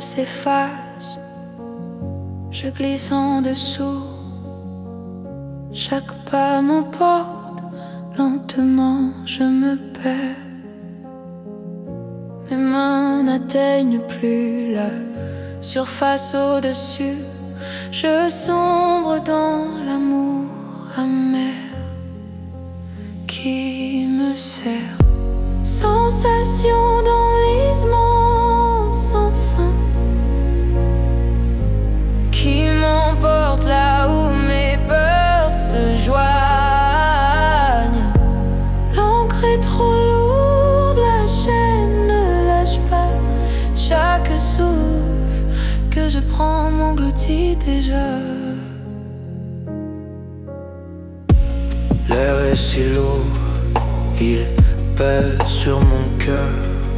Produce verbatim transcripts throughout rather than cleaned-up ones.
s'efface, je glisse en dessous. Chaque pas m'emporte, lentement je me perds. Mes mains n'atteignent plus la surface au-dessus. Je sombre dans l'amour amer qui me sert. Sensation d'enlisement sans fin qui m'emporte là où mes peurs se joignent. L'encre est trop lourde, la chaîne ne lâche pas. Chaque souffle que je prends m'engloutit déjà. L'air est si lourd, il pèse sur mon cœur.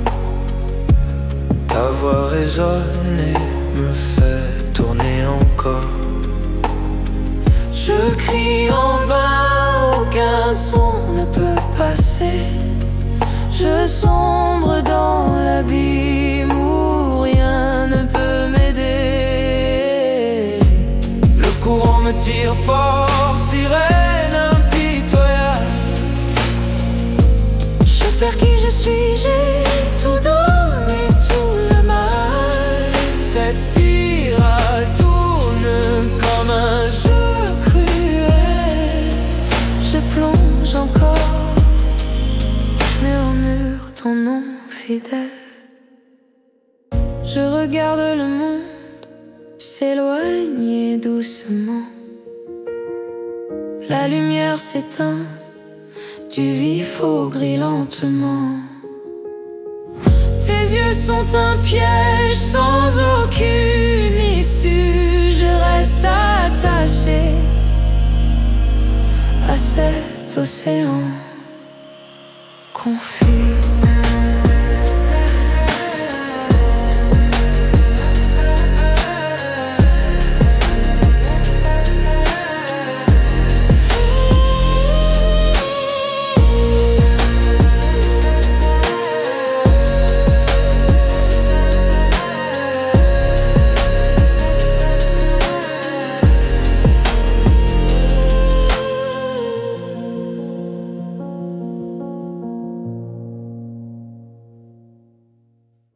Ta voix résonne et me fait tourner encore. Je crie en vain, aucun son ne peut passer. Je sombre dans l'abîme où rien ne peut m'aider. Le courant me tire fort, sirène impitoyable. Je perds qui je suis, j'ai tout donné, tout le mal. Cette spirale tourne comme un jeu cruel. Je plonge encore, murmure ton nom fidèle. Je regarde le monde s'éloigner doucement. La lumière s'éteint, du vif au gris lentement. Tes yeux sont un piège sans aucune issue. Je reste attaché à cet océan confus.